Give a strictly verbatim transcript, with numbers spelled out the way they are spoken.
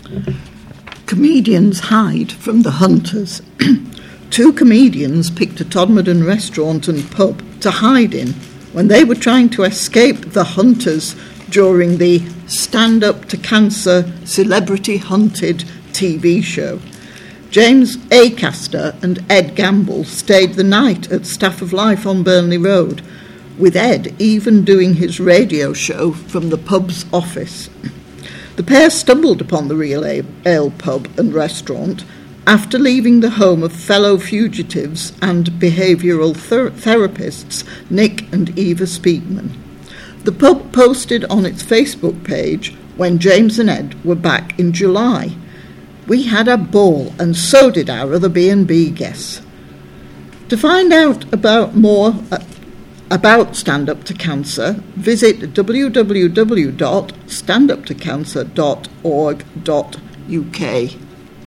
Comedians hide from the hunters. Two comedians picked a Todmorden restaurant and pub to hide in when they were trying to escape the hunters during the Stand Up to Cancer Celebrity Hunted T V show. James Acaster and Ed Gamble stayed the night at Staff of Life on Burnley Road, with Ed even doing his radio show from the pub's office. The pair stumbled upon the Real Ale pub and restaurant after leaving the home of fellow fugitives and behavioural ther- therapists Nick and Eva Speakman. The pub posted on its Facebook page when James and Ed were back in July. We had a ball, and so did our other B and B guests. To find out about more uh, about Stand Up to Cancer, visit w w w dot stand up to cancer dot org dot u k.